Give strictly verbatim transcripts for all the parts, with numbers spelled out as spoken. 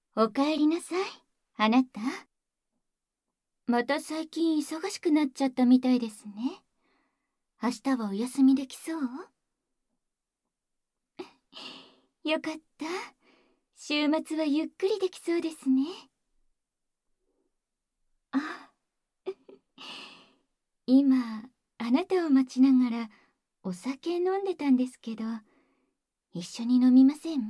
おかえりなさい、あなた。また最近忙しくなっちゃったみたいですね。明日はお休みできそう？よかった。週末はゆっくりできそうですね。あ、今、あなたを待ちながらお酒飲んでたんですけど、一緒に飲みません？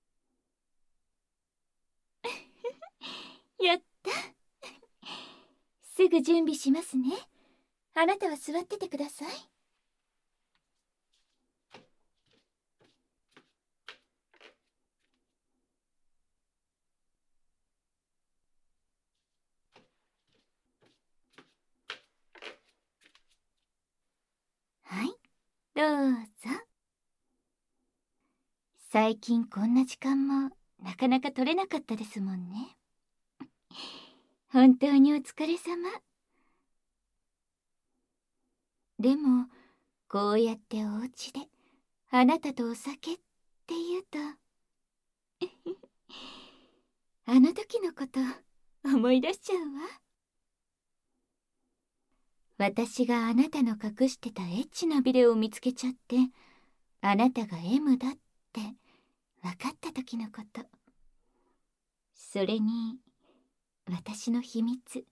やった。すぐ準備しますね。あなたは座っててください。はい、どうぞ。最近こんな時間もなかなか取れなかったですもんね。本当にお疲れ様。でもこうやってお家であなたとお酒って言うとあの時のこと思い出しちゃうわ。私があなたの隠してたエッチなビデオを見つけちゃって、あなたが エム だって分かった時のこと。それに私の秘密、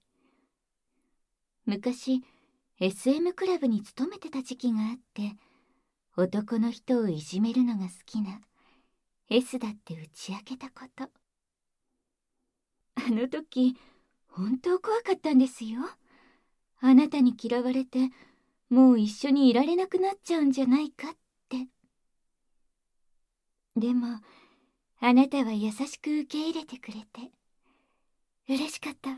昔 エスエム クラブに勤めてた時期があって、男の人をいじめるのが好きな S だって打ち明けたこと。あの時本当怖かったんですよ。あなたに嫌われてもう一緒にいられなくなっちゃうんじゃないかって。でもあなたは優しく受け入れてくれて嬉しかったわ。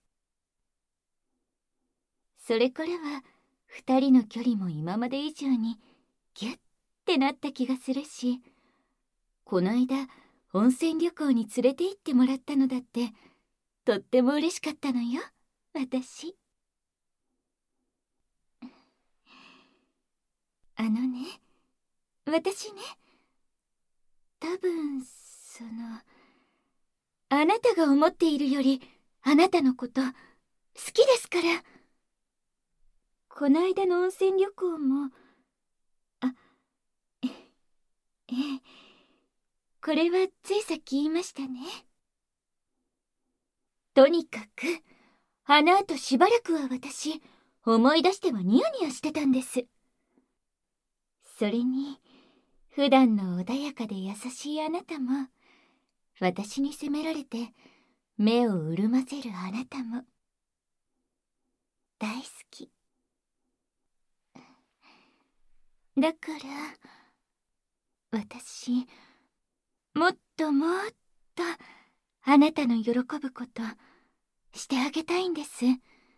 それからは二人の距離も今まで以上にギュッてなった気がするし、こないだ温泉旅行に連れて行ってもらったのだってとっても嬉しかったのよ、私。あのね、私ね、多分そのあなたが思っているよりあなたのこと好きですから。こないだの温泉旅行も、あ、えええ、これはついさっき言いましたね。とにかくあの後しばらくは私思い出してはニヤニヤしてたんです。それに普段の穏やかで優しいあなたも、私に責められて目を潤ませるあなたも大好きだから、私もっともっとあなたの喜ぶことしてあげたいんです。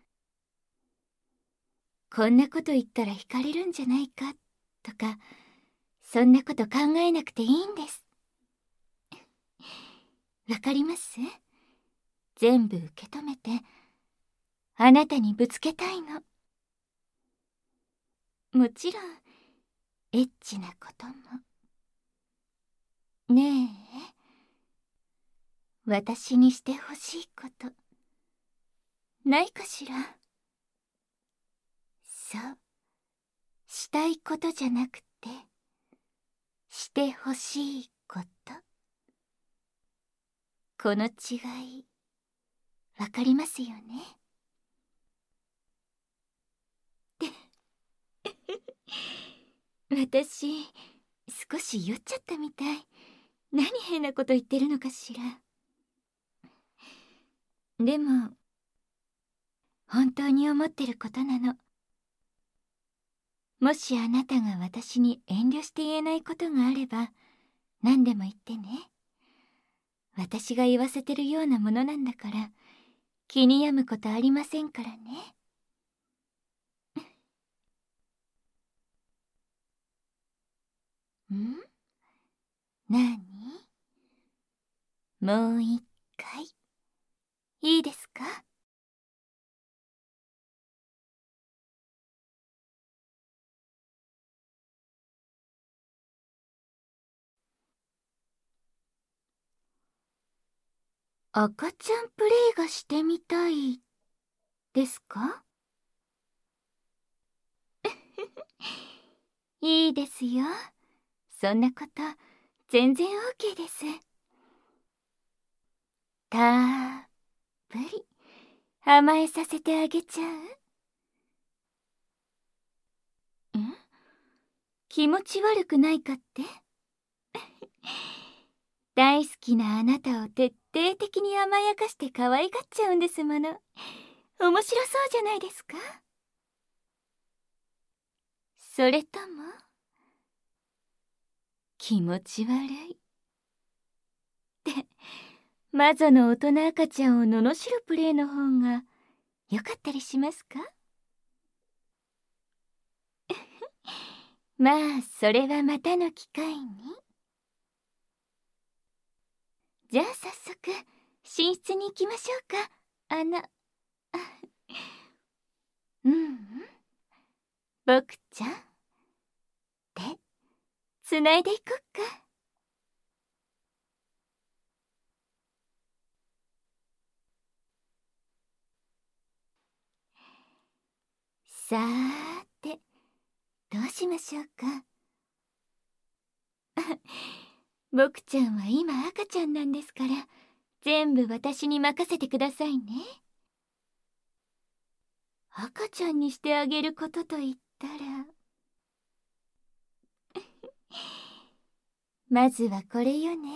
こんなこと言ったら惹かれるんじゃないかとか、そんなこと考えなくていいんです。わかります？全部受け止めてあなたにぶつけたいの。もちろんエッチなことも。ねえ、私にしてほしいことないかしら？そう、したいことじゃなくてしてほしいこと。この違いわかりますよね？私少し酔っちゃったみたい。何変なこと言ってるのかしら。でも本当に思ってることなの。もしあなたが私に遠慮して言えないことがあれば何でも言ってね。私が言わせてるようなものなんだから気に病むことありませんからね。ん？なに？もう一回いいですか？ 赤ちゃんプレイがしてみたいですか？いいですよ。そんなこと全然 OK です。たっぷり甘えさせてあげちゃう？ん？気持ち悪くないかって？大好きなあなたを徹底的に甘やかして可愛がっちゃうんですもの。面白そうじゃないですか？それとも気持ち悪いって魔女の大人赤ちゃんを罵るプレイの方が良かったりしますか？まあそれはまたの機会に。じゃあ早速寝室に行きましょうか。あのうんうん、僕ちゃん手つないでいこっか。さーてどうしましょうか。僕ちゃんは今赤ちゃんなんですから、全部私に任せてくださいね。赤ちゃんにしてあげることと言ったらまずはこれよね。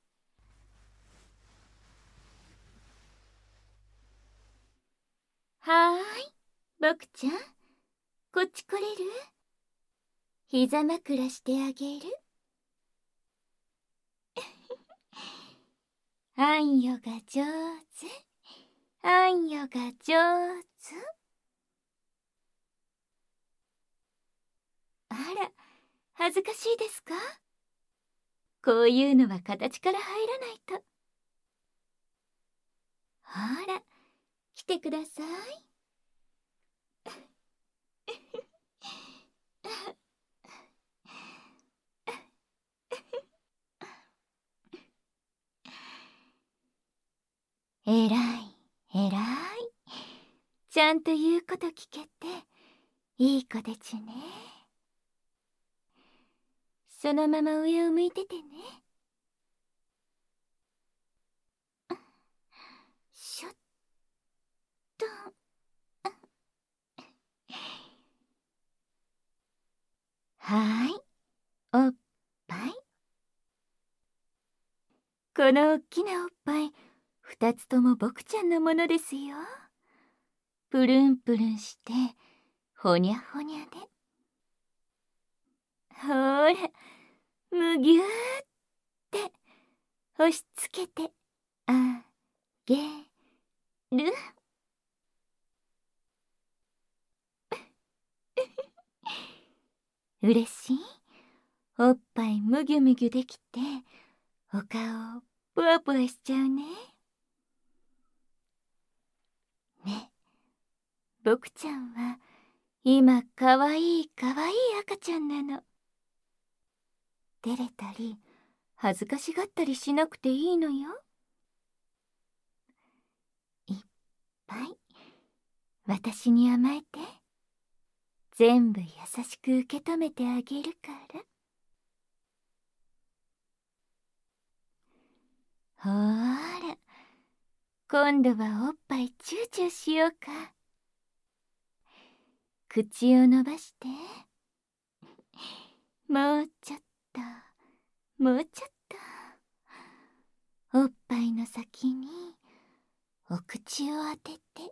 はーい、僕ちゃんこっち来れる？膝枕してあげる。あんよが上手、あんよが上手。あら、恥ずかしいですか？こういうのは形から入らないと。ほら、来てください。えらい、えらい。ちゃんと言うこと聞けて、いい子でちゅね。そのまま上を向いててね。しょっと。はーい、おっぱい。このおっきなおっぱい、二つとも僕ちゃんのものですよ。プルンプルンして、ほにゃほにゃで。ほーら、むぎゅーって押し付けてあげる。嬉しい？おっぱいむぎゅむぎゅできて、お顔ぷわぷわしちゃうね。ね、僕ちゃんは今かわいいかわいい赤ちゃんなの。照れたり恥ずかしがったりしなくていいのよ。いっぱい私に甘えて、全部優しく受け止めてあげるから。ほーら、今度はおっぱいチューチューしようか。口を伸ばして、もうちょっと、もうちょっと。おっぱいの先にお口を当てて。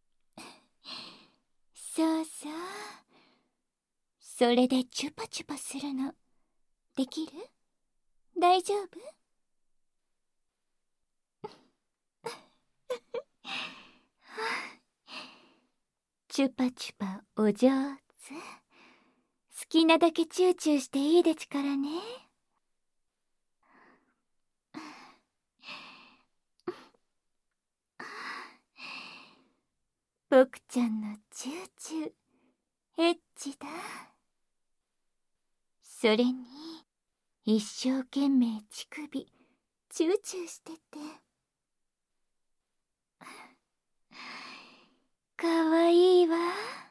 そうそう。それでチュパチュパするの。できる？大丈夫？チュパチュパお上手。好きなだけチューチューしていいでちからね。僕ちゃんのチューチューエッチだ。それに一生懸命乳首チューチューしてて。 かわいいわ。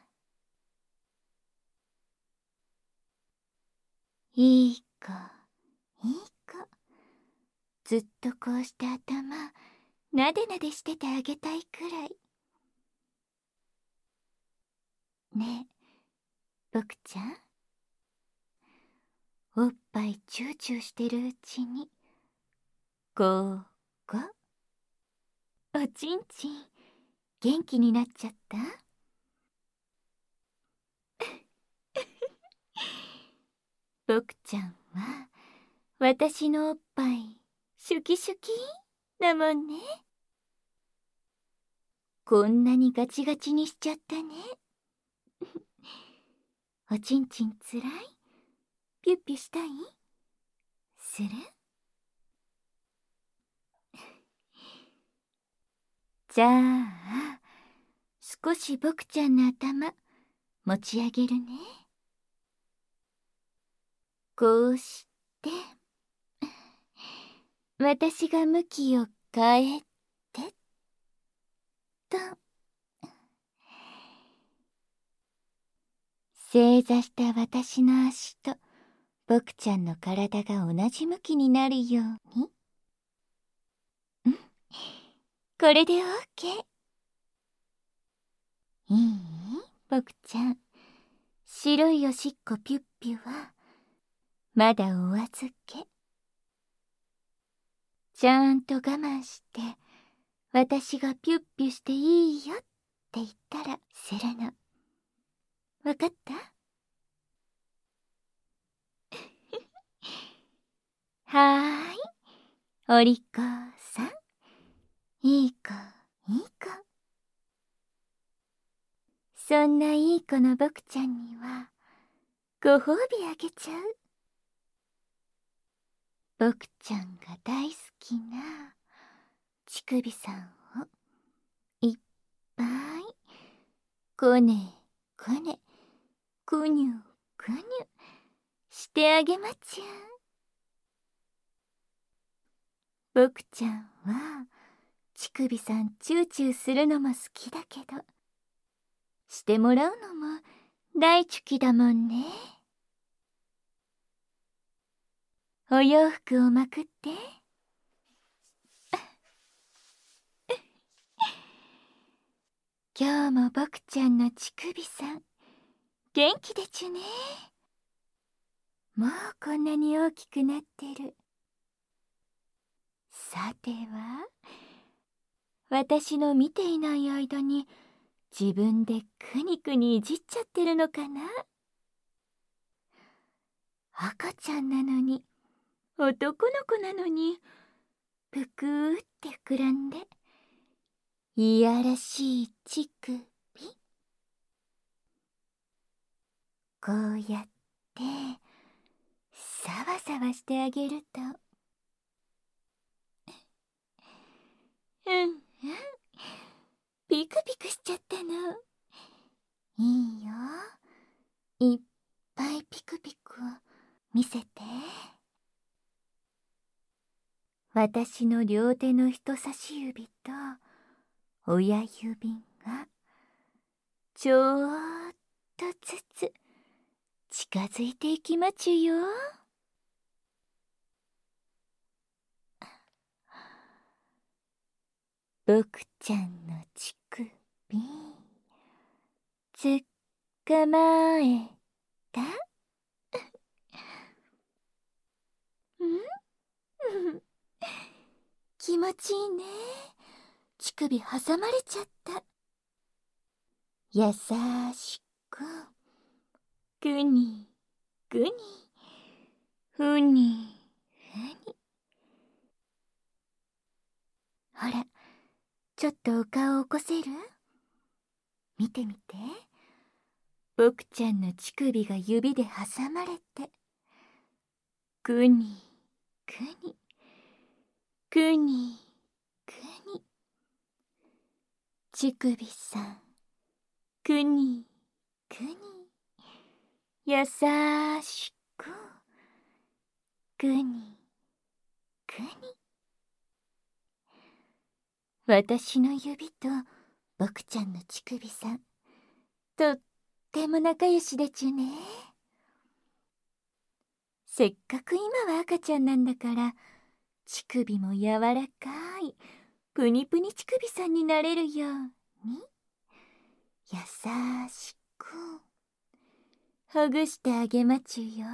いい子、いい子。ずっとこうして頭、なでなでしててあげたいくらい。ねえ、僕ちゃん。おっぱいチューチューしてるうちに、ゴーゴー。おちんちん、元気になっちゃった？僕ちゃんは、私のおっぱい、シュキシュキだもんね。こんなにガチガチにしちゃったね。おちんちんつらい？ピュッピュしたい？する？じゃあ、少し僕ちゃんの頭、持ち上げるね。こうして、私が向きを変えて、と。正座した私の足と、僕ちゃんの体が同じ向きになるように。うん、これで オーケー。いい？僕ちゃん。白いおしっこピュッピュは、まだお預け。ちゃんと我慢して、私がピュッピュしていいよって言ったらするの。わかった？はーい。お利口さん。いい子、いい子。そんないい子の僕ちゃんには、ご褒美あげちゃう。僕ちゃんが大好きな乳首さんをいっぱいこねこねくにゅくにゅしてあげまちゅ。僕ちゃんは乳首さんチューチューするのも好きだけど、してもらうのも大好きだもんね。お洋服をまくって。今日も僕ちゃんの乳首さん、元気でちゅね。もうこんなに大きくなってる。さては、私の見ていない間に自分でくにくにいじっちゃってるのかな。赤ちゃんなのに、男の子なのに、ぷくーって膨らんで、いやらしい乳首。こうやってサワサワしてあげると、うんうん、ピクピクしちゃったの。いいよ、いっぱいピクピク見せて。私の両手の人差し指と親指がちょーっとずつ近づいていきまちゅよ。僕ちゃんの乳首つかまえた？ん気持ちいいね。乳首挟まれちゃった。優しくぐにぐにふにふに。ほら、ちょっとお顔起こせる？見てみて。僕ちゃんの乳首が指で挟まれて、ぐにぐにぐにぐに。乳首さん、ぐにぐに優しくぐにぐに。私の指と僕ちゃんの乳首さん、とっても仲良しでちゅね。せっかく今は赤ちゃんなんだから、乳首も柔らかいプニプニ乳首さんになれるように、優しくほぐしてあげまちゅよ。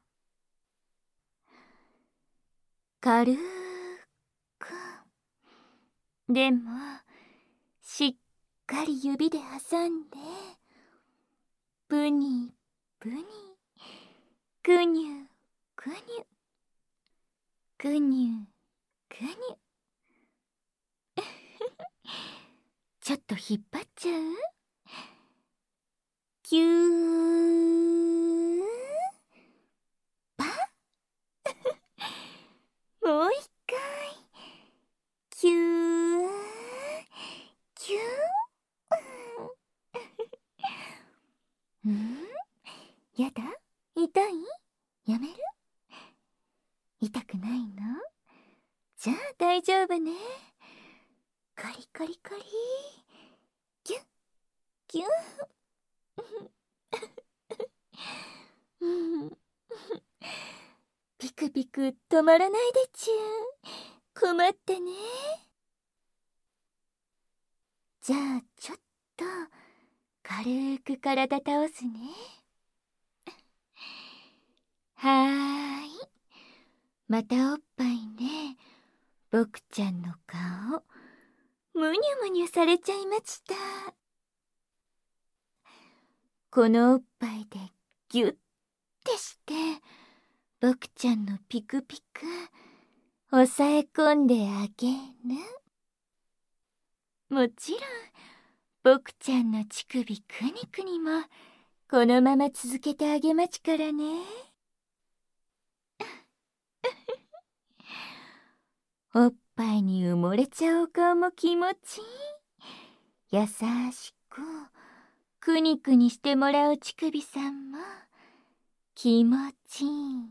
軽く、でもしっかり指で挟んで、プニプニ、くにゅくにゅ、くにゅくにゅ。ちょっと引っ張っちゃう？キューパもう一回。キューキュー。ん？やだ？痛い？やめる？痛くないの？じゃあ大丈夫ね。カリカリカリ、ギュッギュッ。ピクピク止まらないでちゅ。困ってね。じゃあちょっと軽く体倒すね。はーい。またおっぱいね。僕ちゃんの顔、むにゅむにゅされちゃいました。このおっぱいでギュッてして、僕ちゃんのピクピク、押さえ込んであげる。もちろん、僕ちゃんの乳首くにくにも、このまま続けてあげまちからね。おっぱいに埋もれちゃうお顔も気持ちいい。優しく、くにくにしてもらう乳首さんも、気持ちいい。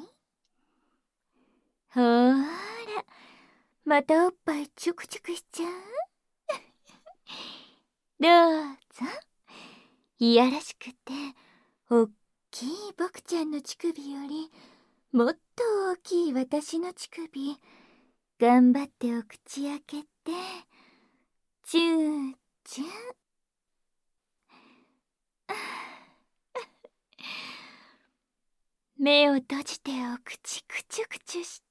ほーら、またおっぱいチュクチュクしちゃう？どうぞ。いやらしくて、おっきい僕ちゃんの乳首より、もっと大きい私の乳首、頑張ってお口開けて、チューチュー。目を閉じてお口クチュクチュして、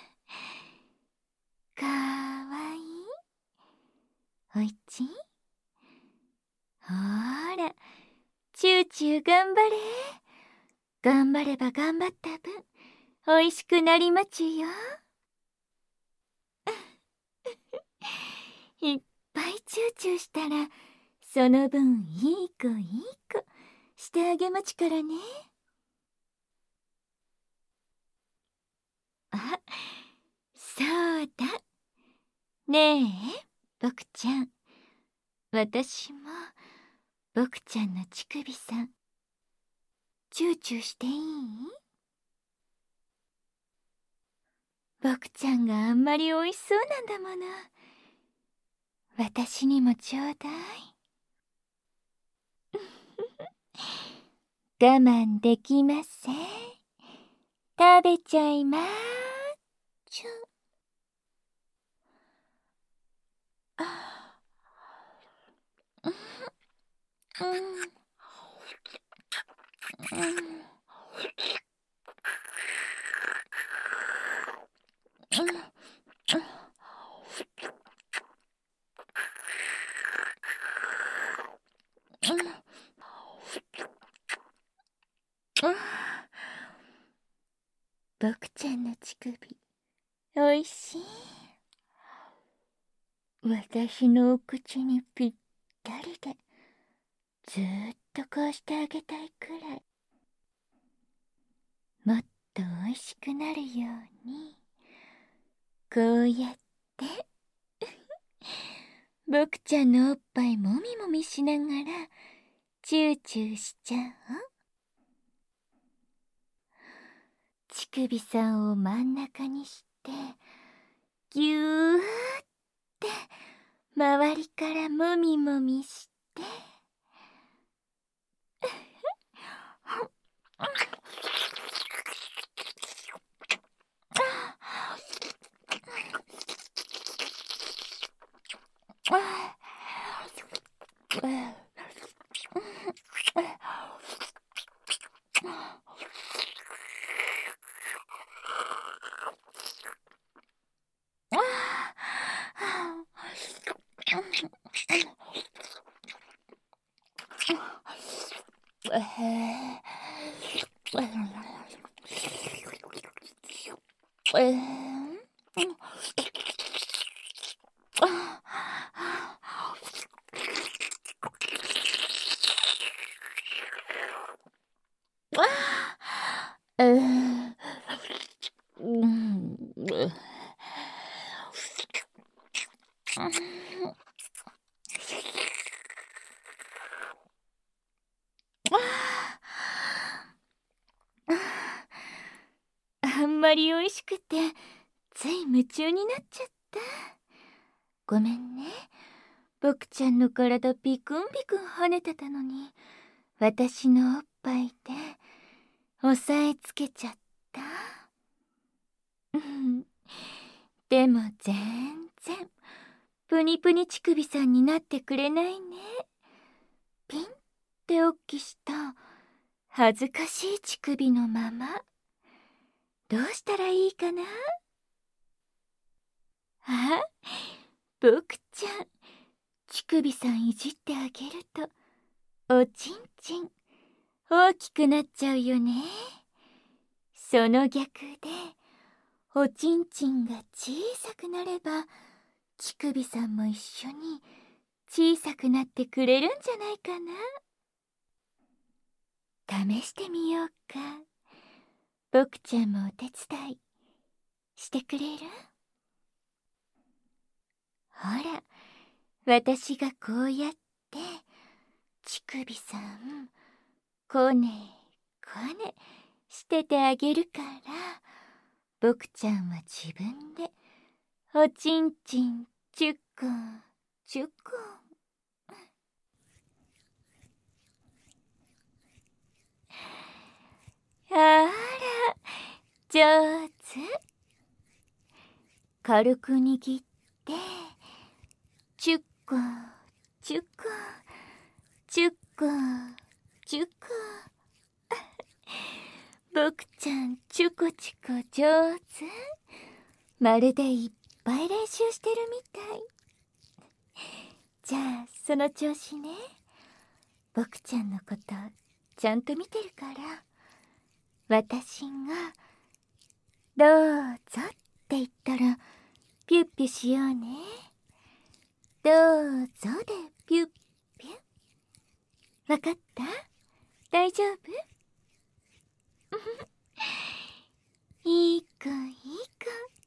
かわいい。おいち？ほーら、チューチュー頑張れ。頑張れば頑張った分、おいしくなりまちゅよ。いっぱいチューチューしたら、その分いい子いい子してあげまちからね。あ、そうだ。ねえ、僕ちゃん。私も、僕ちゃんの乳首さん、チューチューしていい？僕ちゃんがあんまりおいしそうなんだもの。私にもちょうだい。我慢できません。食べちゃいまーちゅ。あ、うん、うん、うん、うん、僕ちゃんの乳首、おいしい。私のお口にぴったりで、ずーっとこうしてあげたいくらい。もっとおいしくなるように、こうやって僕ちゃんのおっぱいもみもみしながらチューチューしちゃう。乳首さんを真ん中にしてぎゅーって周りからもみもみしてあんまり美味しくてつい夢中になっちゃった。ごめんね。僕ちゃんの体ピクンピクン跳ねてたのに、私のおっぱいで押さえつけちゃった。でも全然プニプニ乳首さんになってくれないね。ピンっておっきした恥ずかしい乳首のまま。どうしたらいいかな。あ、僕ちゃん、乳首さんいじってあげるとおちんちん大きくなっちゃうよね。その逆でおちんちんが小さくなれば乳首さんも一緒に小さくなってくれるんじゃないかな。試してみようか。僕ちゃんもお手伝いしてくれる？ほら、私がこうやって乳首さんこねこねしててあげるから、僕ちゃんは自分でおちんちんちゅっこんちゅっこん。あら、上手。軽く握ってちゅっこちゅっこちゅっこちゅっこ。僕ちゃんちゅこちゅこ上手。まるでいっぱい練習してるみたい。じゃあその調子ね。僕ちゃんのことちゃんと見てるから、私が「どうぞ」って言ったらピュッピュしようね。どうぞでピュッピュ。わかった？大丈夫？いい子いい子。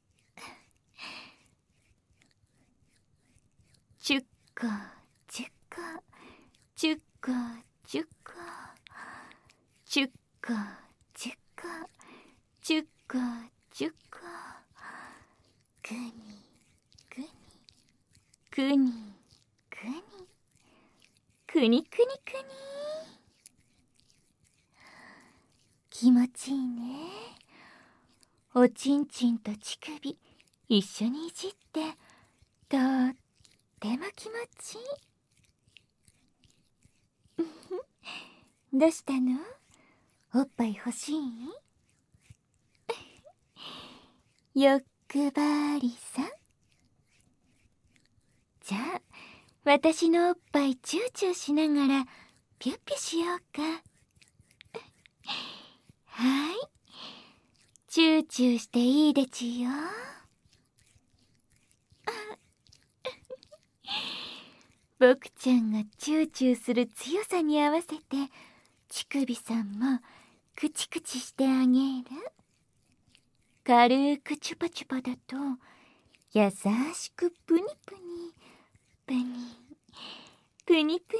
ちゅっこちゅっこちゅっこちゅっこちゅっこちゅっこちゅっこちゅっこ。くにくにくにくにくにくにくに。気持ちいいね。おちんちんと乳首一緒にいじってとっても気持ちいい。どうしたの？おっぱい欲しい？欲張りさん。じゃあ私のおっぱいチューチューしながらピュッピュしようか。はい、チューチューしていいでちよ。僕ちゃんがチューチューする強さに合わせて乳首さんもクチクチしてあげる。軽くチュパチュパだと優しくプニプニプニプニプニ。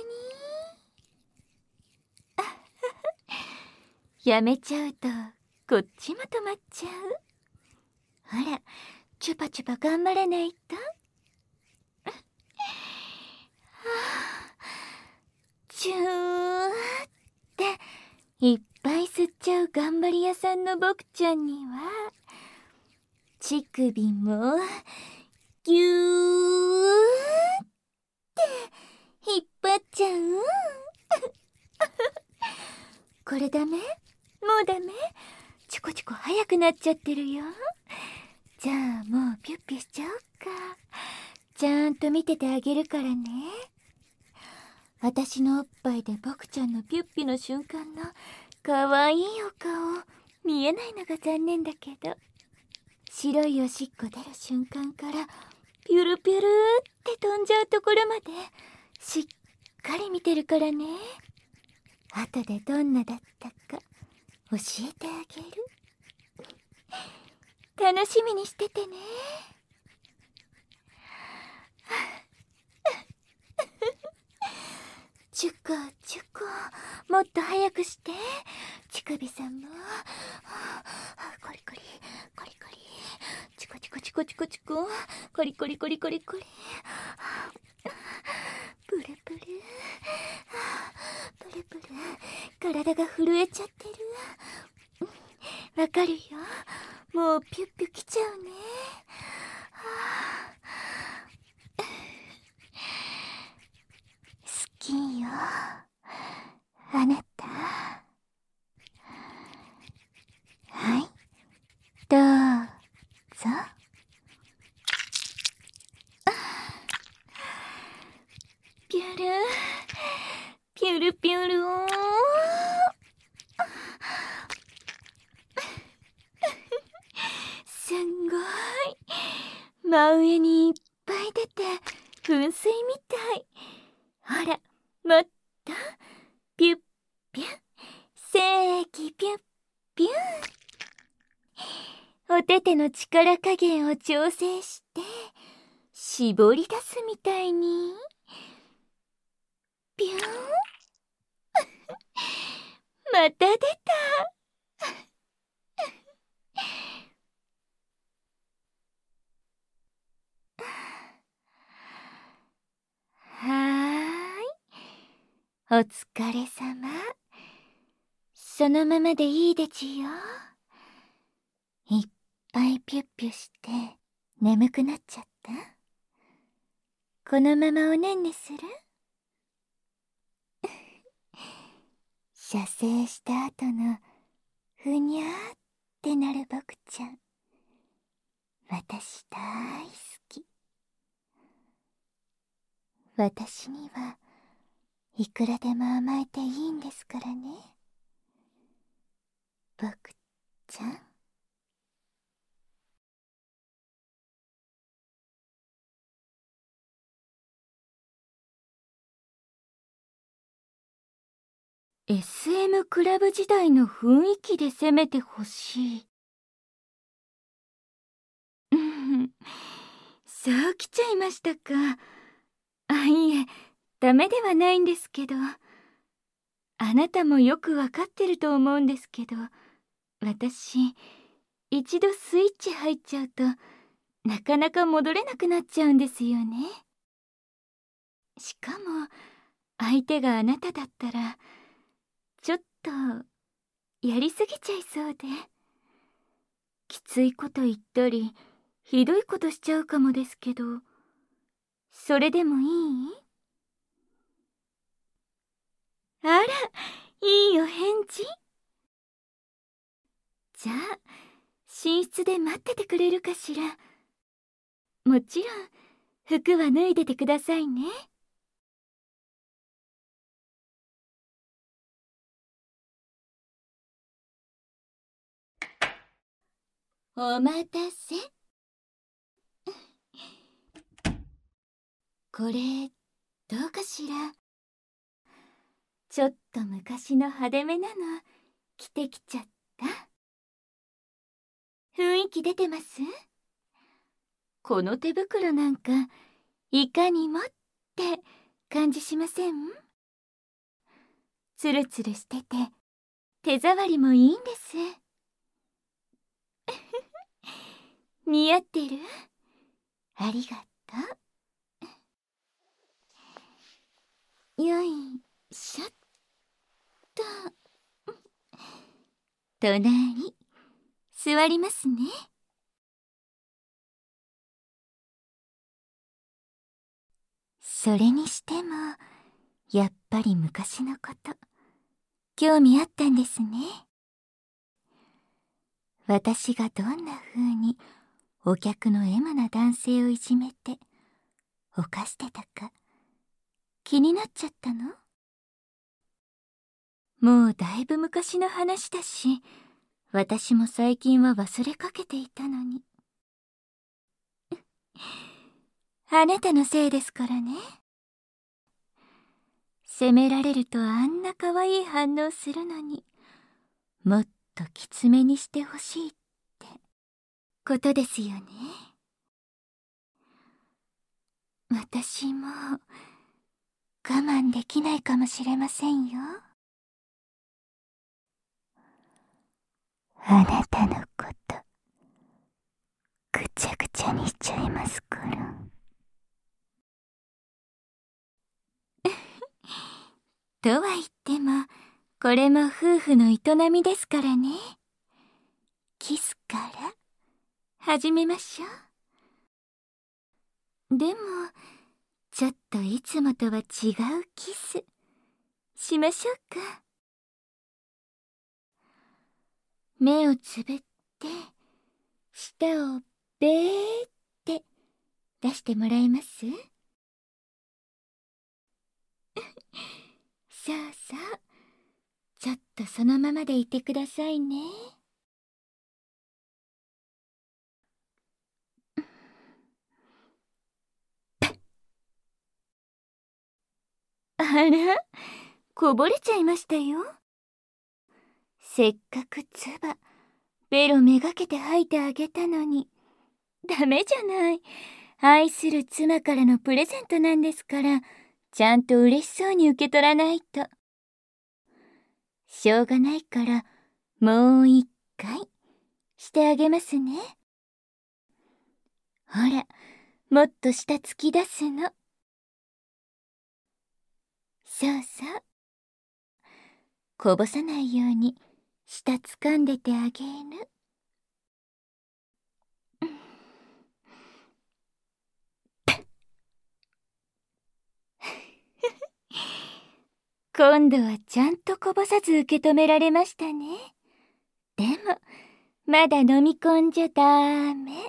あはは、やめちゃうとこっちも止まっちゃう。ほら、チュパチュパ頑張らないと。 ぱい吸っちゃう頑張り屋さんの僕ちゃんには乳首もぎゅーって引っ張っちゃう。これダメ？もうダメ？チコチコ早くなっちゃってるよ。じゃあもうピュッピュしちゃおうか。ちゃんと見ててあげるからね。私のおっぱいで僕ちゃんのピュッピュの瞬間のかわいいお顔見えないのが残念だけど、白いおしっこ出る瞬間からピュルピュルって飛んじゃうところまでしっかり見てるからね。後でどんなだったか教えてあげる。楽しみにしててね。チュコチュコ、もっと早くして。乳首さんもコリコリコリコリ、チコチコチコチコチコ、コリコリコリコリコリ、プルプルプルプル、体が震えちゃってる。わかるよ、もうピュッピュ来ちゃうね。好きよあなた。はい、どうぞ。ピュルピュルピュルーすんごい、真上にいっぱい出て噴水みたい。ほらもっとピュッピュッ、せーきピュッピュン。お手手の力加減を調整して絞り出すみたいにピュン。また出た。はーい、お疲れさま。そのままでいいでちよ。いっぱいピュッピュして眠くなっちゃった？このままおねんねする？射精した後のふにゃーってなる僕ちゃん、私大好き。私にはいくらでも甘えていいんですからね、僕ちゃん。エスエム クラブ時代の雰囲気で攻めてほしい。うん、そう来ちゃいましたか。あ、いえ、ダメではないんですけど。あなたもよくわかってると思うんですけど、私、一度スイッチ入っちゃうと、なかなか戻れなくなっちゃうんですよね。しかも、相手があなただったら、ちょっと、やりすぎちゃいそうで。きついこと言ったり、ひどいことしちゃうかもですけど、それでもいい？あら、いいお返事。じゃあ、寝室で待っててくれるかしら。もちろん、服は脱いでてくださいね。お待たせ。これ、どうかしら。ちょっと昔の派手めなの着てきちゃった。雰囲気出てます？この手袋なんかいかにもって感じしません？ツルツルしてて手触りもいいんです。似合ってる？ありがとう。よいしょっと。 隣、座りますね。それにしても、やっぱり昔のこと、興味あったんですね。私がどんな風にお客のエマな男性をいじめて、犯してたか、気になっちゃったの？もうだいぶ昔の話だし、私も最近は忘れかけていたのに。あなたのせいですからね。責められるとあんな可愛い反応するのに、もっときつめにしてほしいってことですよね。私も我慢できないかもしれませんよ。あなたのことぐちゃぐちゃにしちゃいますから。とは言っても、これも夫婦の営みですからね。キスから始めましょう。でも、ちょっといつもとは違うキスしましょうか。目をつぶって、舌をべーって出してもらえます？そうそう。ちょっとそのままでいてくださいね。あら、こぼれちゃいましたよ。せっかく唾、ベロめがけて吐いてあげたのに。ダメじゃない。愛する妻からのプレゼントなんですから、ちゃんと嬉しそうに受け取らないと。しょうがないから、もう一回、してあげますね。ほら、もっと舌突き出すの。そうそう。こぼさないように、舌掴んでてあげる。今度はちゃんとこぼさず受け止められましたね。でも、まだ飲み込んじゃダメ。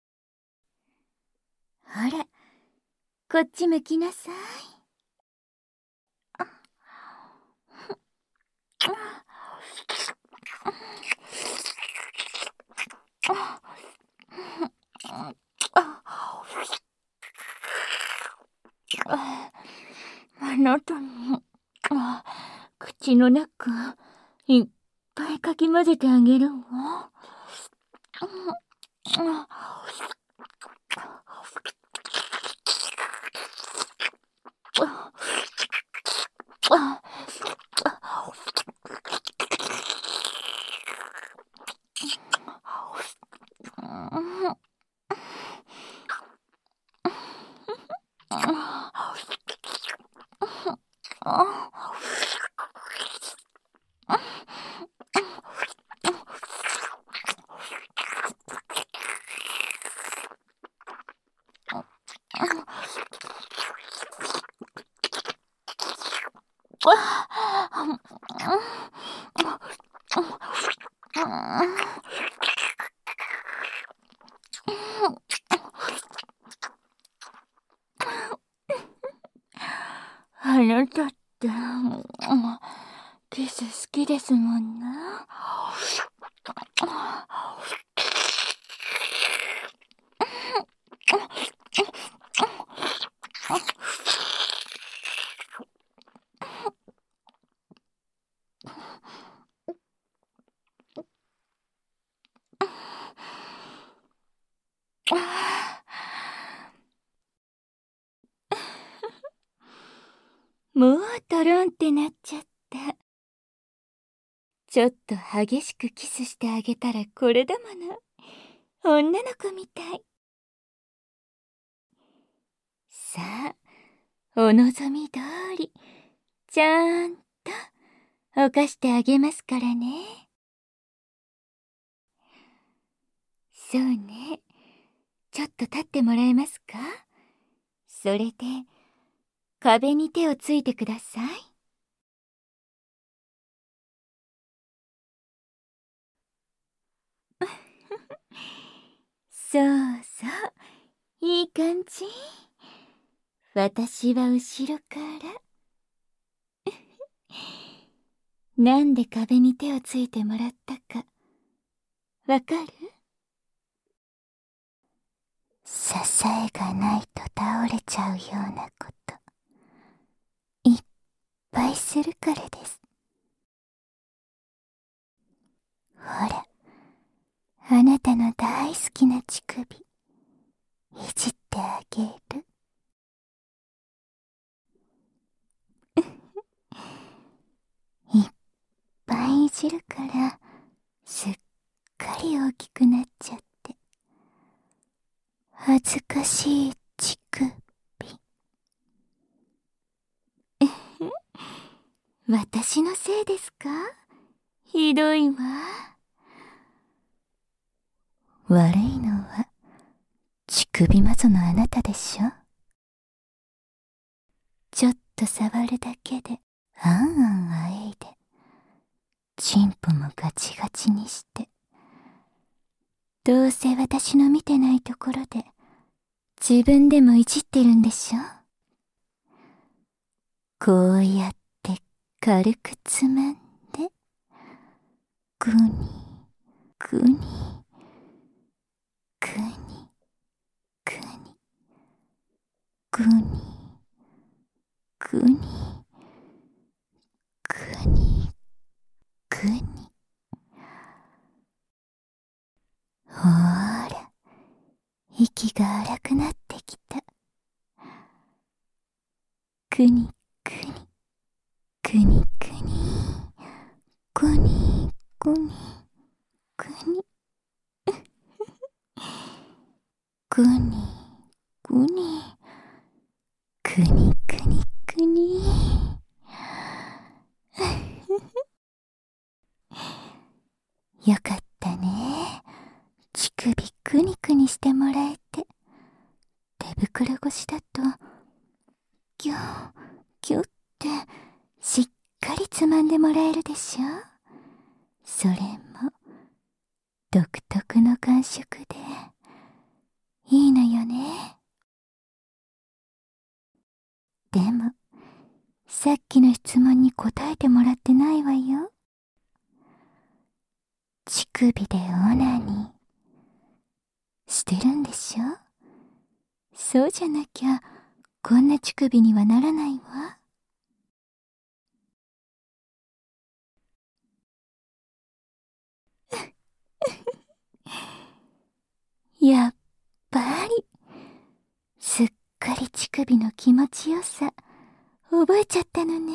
ほら、こっち向きなさい。あなたの口の中いっぱいかき混ぜてあげるわ。あなたって、キス好きですもんね。もうトロンってなっちゃった。ちょっと激しくキスしてあげたらこれだもの。女の子みたい。さあ、お望み通り、ちゃんと犯してあげますからね。 そうね。ちょっと立ってもらえますか？それで、壁に手をついてください。そうそう、いい感じ。私は後ろから。なんで壁に手をついてもらったか、わかる？支えがないと倒れちゃうようなこと、いっぱいするからです。ほら、あなたの大好きな乳首、いじってあげる。いっぱいいじるから、すっかり大きくなっちゃって。恥ずかしい乳首。私のせいですか？ひどいわ。悪いのは、乳首マゾのあなたでしょ。ちょっと触るだけで、あんあんあえいで、チンポもガチガチにして、どうせ私の見てないところで、自分でもいじってるんでしょ。こうやって軽くつまんで、グニ、グニ、グニ、グニ、グニ、グニ、グニ、グニ。ほーら、息が荒くなってきた。グニ、グニ、グニ、グニ、グニ、グニ、グニ、グニ、グニ、グニ、グニ、グニ。よかったね。乳首くにくにしてもらえて。手袋越しだと、ギュッ、ギュッってしっかりつまんでもらえるでしょ。それも、独特の感触で、いいのよね。でも、さっきの質問に答えてもらってないわよ。乳首でオナニーしてるんでしょ？そうじゃなきゃこんな乳首にはならないわ。やっぱりすっかり乳首の気持ちよさ覚えちゃったのね。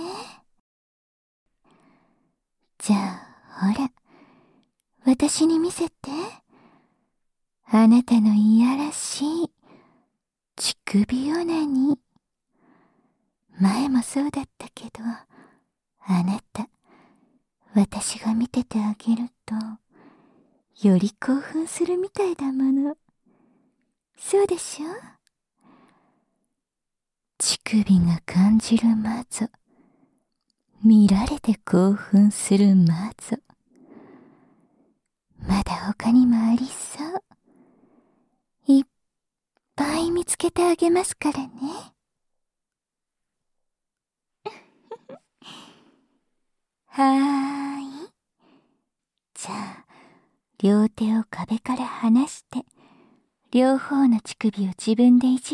じゃあほら、私に見せて。あなたのいやらしい乳首オナニー。前もそうだったけど、あなた、私が見ててあげると、より興奮するみたいだもの。そうでしょ？乳首が感じるマゾ、見られて興奮するマゾ。まだ他にもありそう。いっぱい見つけてあげますからね。はーい。じゃあ、両手を壁から離して、両方の乳首を自分でいじって。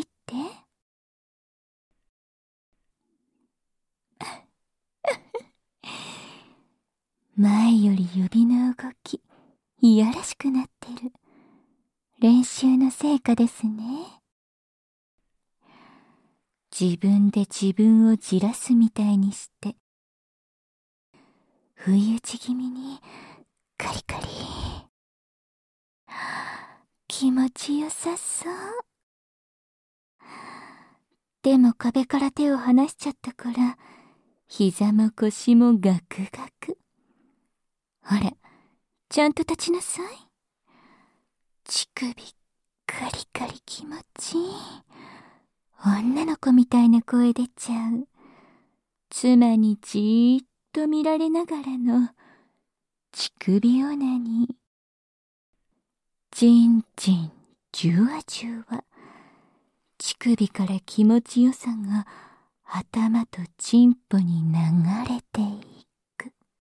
前より指の動き、いやらしくなってる。練習の成果ですね。自分で自分をじらすみたいにして、不意打ち気味にカリカリ。気持ちよさそう。でも壁から手を離しちゃったから、膝も腰もガクガク。ほら、ちゃんと立ちなさい。 乳首カリカリ気持ちいい。女の子みたいな声出ちゃう。妻にじーっと見られながらの乳首オナニー。じんじんじゅわじゅわ。乳首から気持ちよさが頭とチンポに流れていく。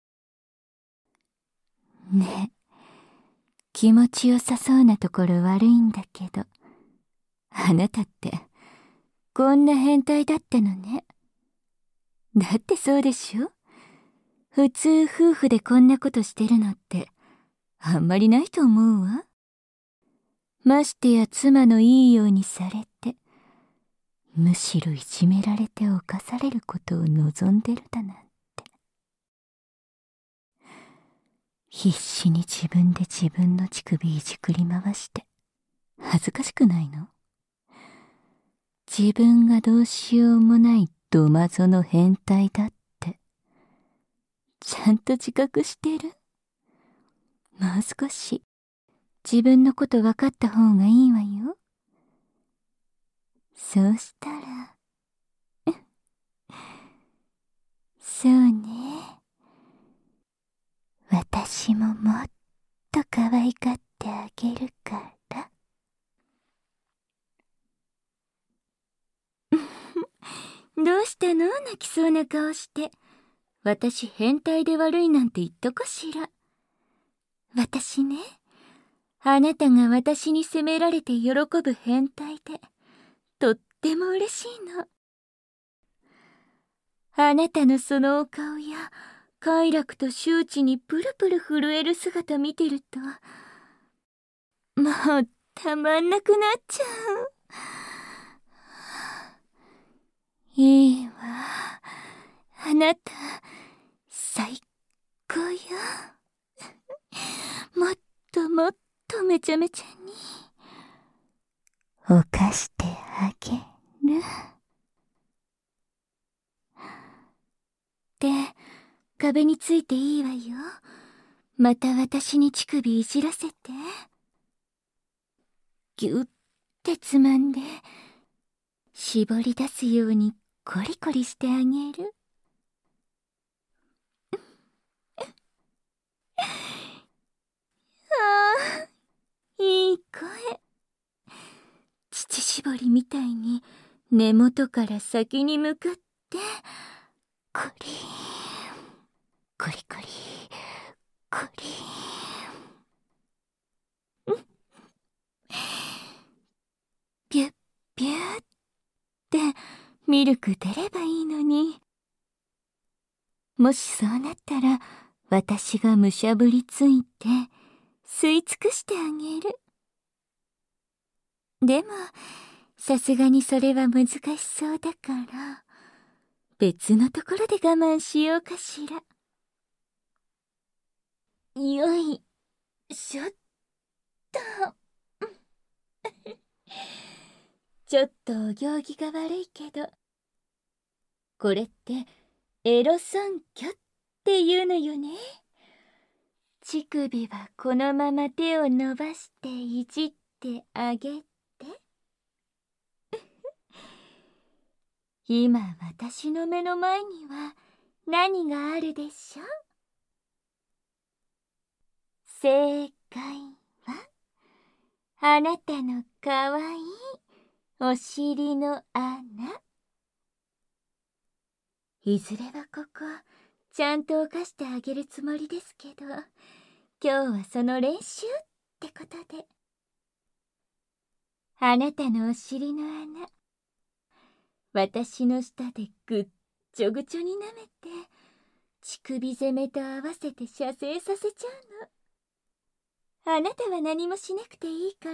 ねえ、気持ちよさそうなところ悪いんだけど、あなたってこんな変態だったのね。だってそうでしょ？普通夫婦でこんなことしてるのってあんまりないと思うわ。ましてや妻のいいようにされて、むしろいじめられて犯されることを望んでるだなんて。必死に自分で自分の乳首いじくり回して恥ずかしくないの？自分がどうしようもないドマゾの変態だってちゃんと自覚してる？もう少し自分のこと分かった方がいいわよ。そうしたらそうね、私ももっと可愛がってあげるから。どうしたの？泣きそうな顔して。私変態で悪いなんて言ったかしら。私ね、あなたが私に責められて喜ぶ変態でとっても嬉しいの。あなたのそのお顔や快楽と周知にプルプル震える姿見てると、もうたまんなくなっちゃう。いいわ、あなた最高よ。もっともっとめちゃめちゃに犯してあげる。で、壁についていいわよ。また私に乳首いじらせて。ぎゅってつまんで絞り出すようにコリコリしてあげる。ああ、いい声。乳搾りみたいに根元から先に向かってコリーンコリコリコリーン。ピュッピュッってミルク出ればいいのに。もしそうなったら私がむしゃぶりついて吸い尽くしてあげる。でもさすがにそれは難しそうだから別のところで我慢しようかしら。よいしょっと。ちょっとお行儀が悪いけど、これってエロ尊虚っていうのよね。乳首はこのまま手を伸ばしていじってあげて。今私の目の前には何があるでしょう？正解はあなたのかわいいお尻の穴。いずれはここちゃんと犯してあげるつもりですけど、今日はその練習ってことで。あなたのお尻の穴、私の舌でぐっちょぐちょに舐めて乳首攻めと合わせて射精させちゃうの。あなたは何もしなくていいから、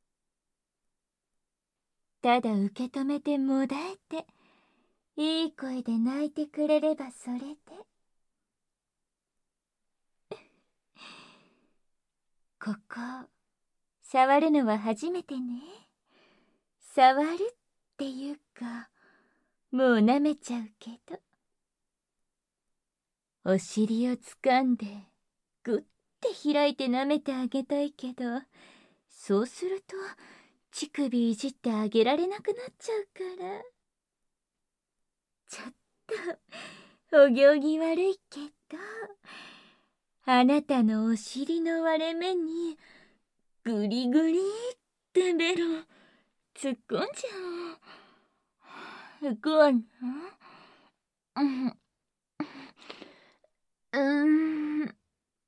ただ受け止めてもだえていい声で泣いてくれればそれで。ここ触るのは初めてね。触るっていうかもう舐めちゃうけど、お尻をつかんでぐって開いて舐めてあげたいけど、 そうすると乳首いじってあげられなくなっちゃうから。ちょっとお行儀悪いけど、あなたのお尻の割れ目にグリグリってベロ突っ込んじゃう。行くわな。うん。うーん。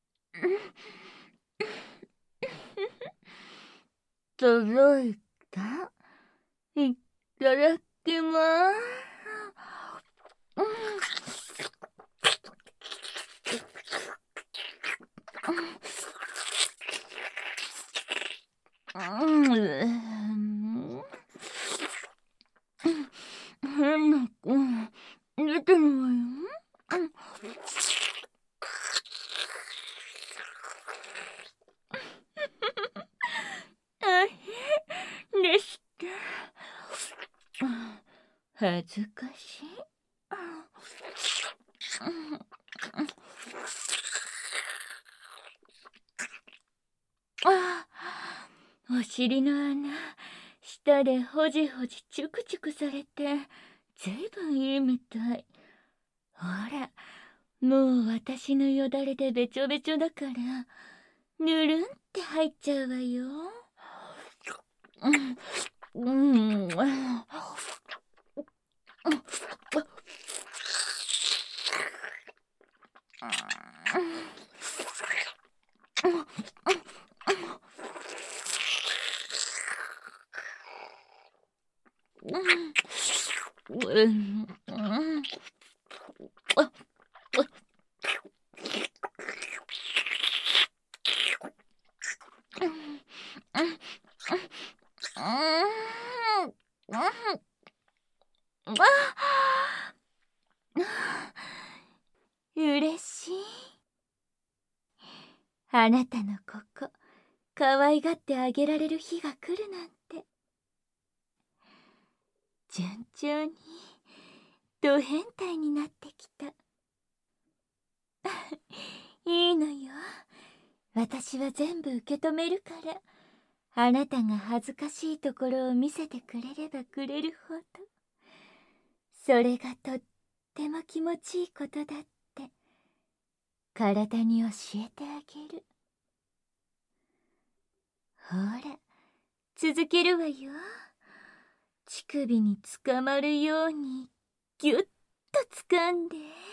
届いた。いただきます。うん。変な子出てるわよ。あれでした。恥ずかしい。ああ、お尻の穴、舌でほじほじチュクチュクされて、ずいぶんいいみたい。ほら、もう私のよだれでべちょべちょだから、ぬるんって入っちゃうわよ。うん、うん。嬉しい。あなたのここ、可愛がってあげられる日が来るなんて。順調にド変態になってきた。いいのよ。私は全部受け止めるから。あなたが恥ずかしいところを見せてくれればくれるほど、それがとっても気持ちいいことだって体に教えてあげる。ほら、続けるわよ。乳首につかまるようにぎゅっと掴んで。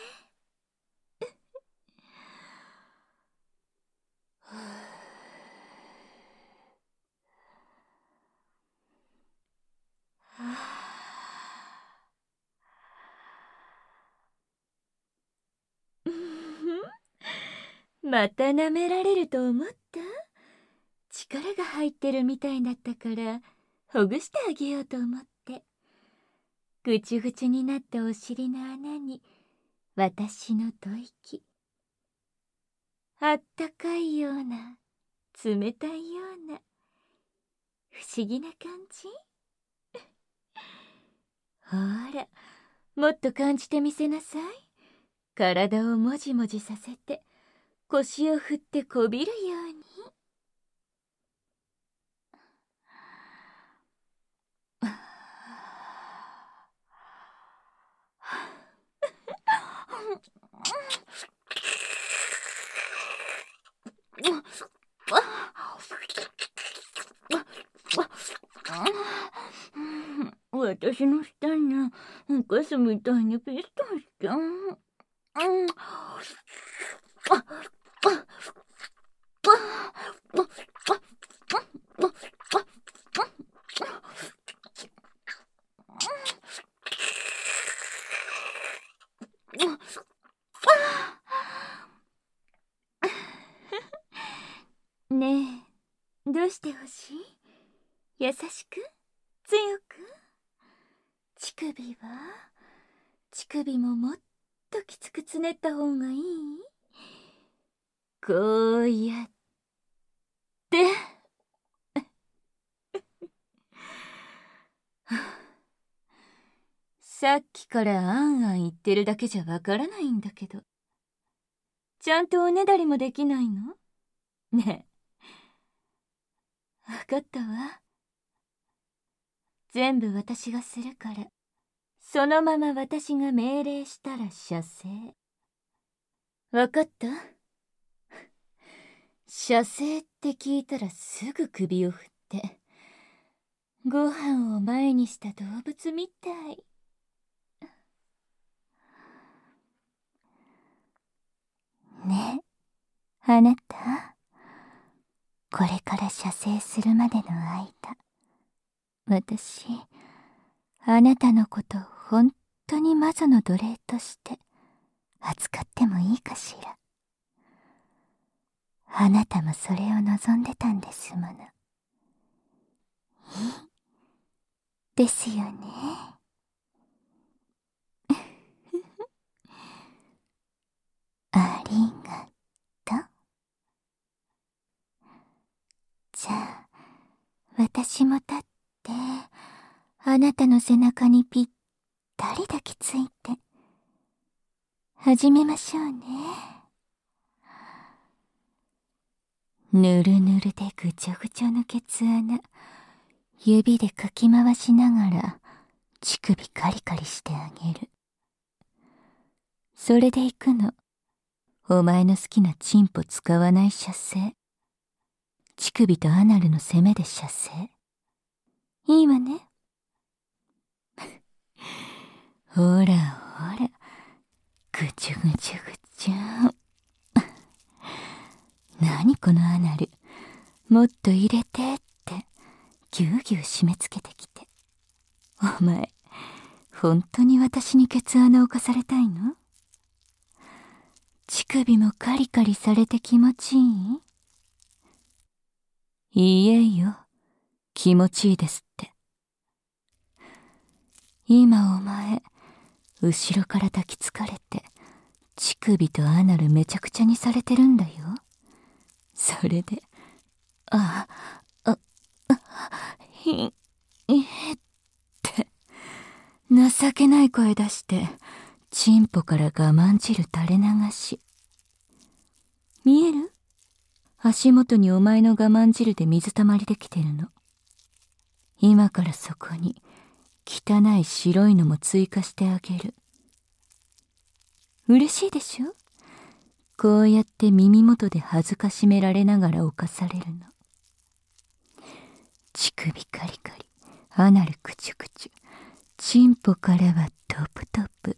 また舐められると思った？力が入ってるみたいだったからほぐしてあげようと思って。ぐちゅぐちゅになったお尻の穴に私の吐息、あったかいような冷たいような不思議な感じ。ほら、もっと感じてみせなさい。体をもじもじさせて腰を振ってこびるように。私の舌にお菓子みたいにピストしちゃう。ねえ、どうしてほしい？優しく？強く？乳首は？乳首ももっときつくつねった方がいい？こうやってさっきからあんあん言ってるだけじゃわからないんだけど、ちゃんとおねだりもできないの？ねわかったわ。全部私がするから、そのまま私が命令したら射精。わかった？射精って聞いたらすぐ首を振って、ご飯を前にした動物みたい。ねえ、あなた。これから射精するまでの間、私、あなたのこと本当に魔女の奴隷として扱ってもいいかしら。あなたもそれを望んでたんですもの。いいですよね。ありがとう。じゃあ、私も立って、あなたの背中にぴったり抱きついて、始めましょうね。ぬるぬるでぐちょぐちょのケツ穴、指でかき回しながら、乳首カリカリしてあげる。それで行くの。お前の好きなチンポ使わない射精。乳首とアナルの攻めで射精。いいわね。ほらほら、ぐちゅぐちゅぐちゅ。何このアナル。もっと入れてって、ぎゅうぎゅう締め付けてきて。お前、本当に私にケツ穴をかされたいの？乳首もカリカリされて気持ちいい？いいえよ、気持ちいいですって。今お前、後ろから抱きつかれて、乳首とアナルめちゃくちゃにされてるんだよ。それで、あ、あ、あ、ひ、えって、情けない声出して、チンポから我慢汁垂れ流し。見える？足元にお前の我慢汁で水たまりできてるの。今からそこに、汚い白いのも追加してあげる。嬉しいでしょ？こうやって耳元で恥ずかしめられながら犯されるの。乳首カリカリ、アナルクチュクチュ、チンポからはトップトップ。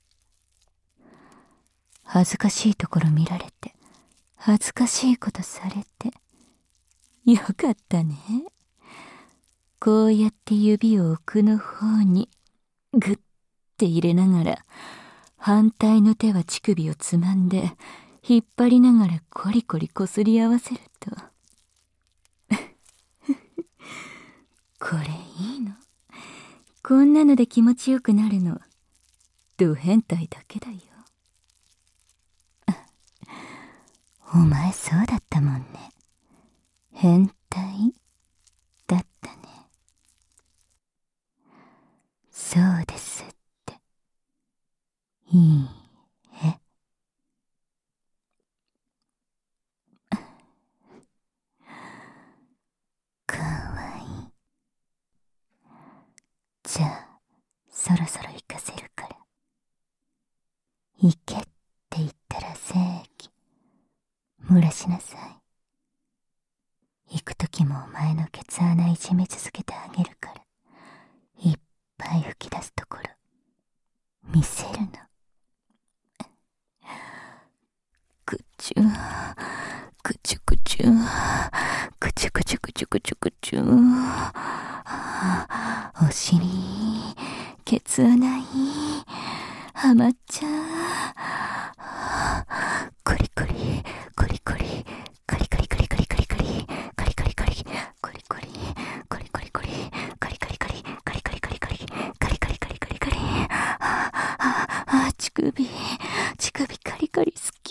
恥ずかしいところ見られて、恥ずかしいことされて。よかったね。こうやって指を奥の方にグッて入れながら、反対の手は乳首をつまんで引っ張りながらコリコリこすり合わせるとこれいいの？こんなので気持ちよくなるのド変態だけだよ。お前そうだったもんね。変態だったね。そうですって。いいえ。かわいい。じゃあ、そろそろ行かせるから。行けって言ったら正義。漏らしなさい。行くときもお前のケツ穴いじめ続けてあげるから、いっぱい吹き出すところ、見せるの。くちゅ、くちゅくちゅ、くちゅくちゅくちゅくちゅくちゅ。お尻、ケツ穴いい、はまっちゃう。コリコリ、コリコリ、カリカリカリカリカリカリ、カリカリカリ、コリコリ、コリコリコリ、カリカリカリ、カリカリカリカリ、カリカリカリカリカリ。ああ、あ、乳首、乳首カリカリ好き。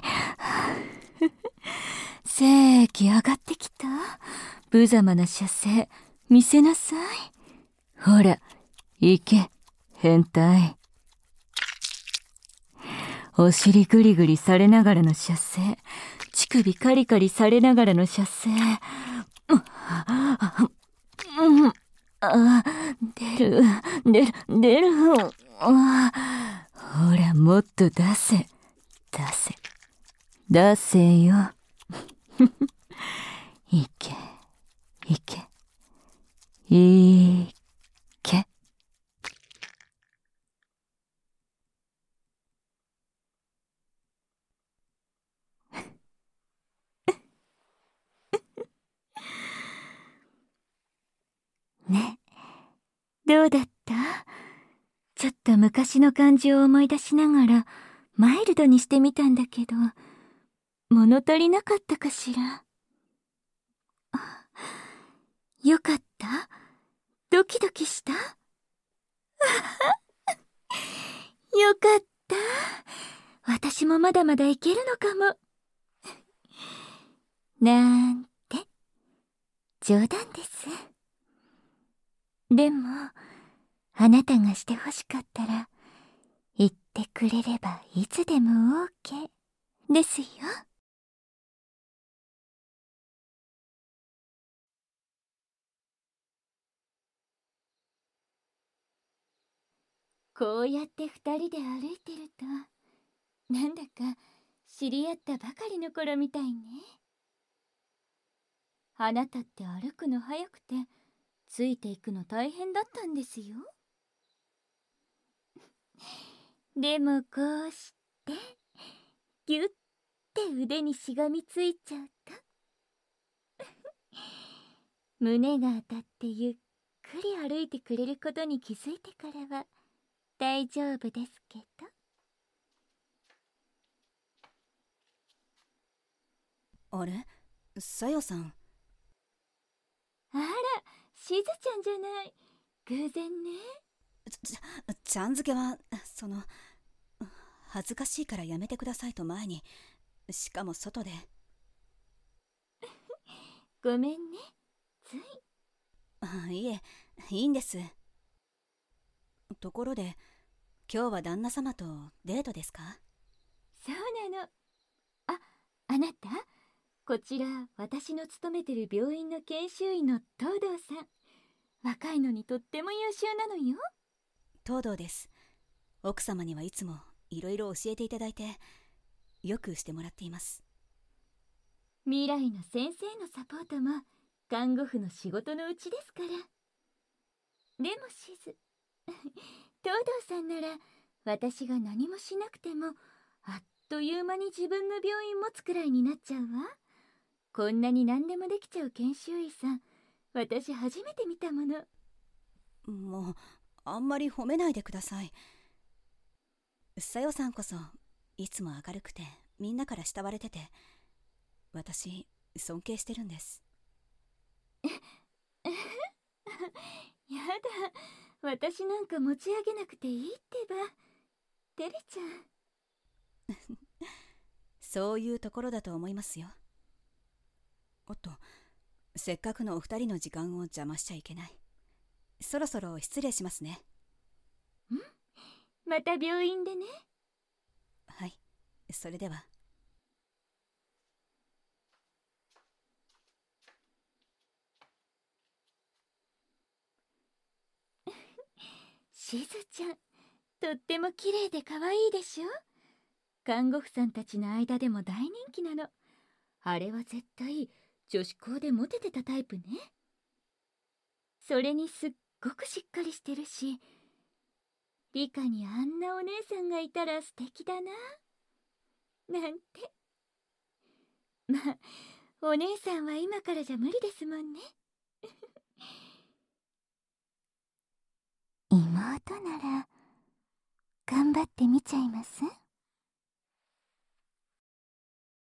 正義上がってきた？無様な射精、見せなさい。ほら、行け、変態。お尻グリグリされながらの射精、乳首カリカリされながらの射精。 うん、あ、出る、出る、出る。あ、ほら、もっと出せ、出せ、出せよ。いけ、いけ、いけ。ね、どうだった？ちょっと昔の感じを思い出しながらマイルドにしてみたんだけど、物足りなかったかしら。よかった？ドキドキした？よかった。私もまだまだいけるのかも。なんて、冗談です。でも、あなたがしてほしかったら、言ってくれればいつでも オーケー ですよ。こうやって二人で歩いてると、なんだか知り合ったばかりの頃みたいね。あなたって歩くの早くて、ついていくの大変だったんですよ。でもこうして、ぎゅって腕にしがみついちゃうと、胸が当たってゆっくり歩いてくれることに気づいてからは大丈夫ですけど。 あれ、さよさん。 あら、しずちゃんじゃない。偶然ね。 ち、ちゃんづけは、その、恥ずかしいからやめてくださいと前に、しかも外で。 ごめんね、つい。 あ、いえ、いいんです。ところで、今日は旦那様とデートですか？ そうなの。あ、あなた、こちら私の勤めてる病院の研修医の東堂さん。若いのにとっても優秀なのよ。 東堂です。奥様にはいつもいろいろ教えていただいて、よくしてもらっています。 未来の先生のサポートも看護婦の仕事のうちですから。でもしず、東堂さんなら私が何もしなくてもあっという間に自分の病院持つくらいになっちゃうわ。こんなに何でもできちゃう研修医さん、私初めて見たもの。 もう、あんまり褒めないでください。さよさんこそ、いつも明るくてみんなから慕われてて、私尊敬してるんです。 やだ、私なんか持ち上げなくていいってば。照れちゃう。 そういうところだと思いますよ。おっと、せっかくのお二人の時間を邪魔しちゃいけない。そろそろ失礼しますね。 ん？また病院でね。 はい、それでは。 しずちゃん、とっても綺麗で可愛いでしょ。看護婦さんたちの間でも大人気なの。あれは絶対女子校でモテてたタイプね。それにすっごくしっかりしてるし、理科にあんなお姉さんがいたら素敵だななんて。まあ、お姉さんは今からじゃ無理ですもんね。妹なら頑張ってみちゃいます？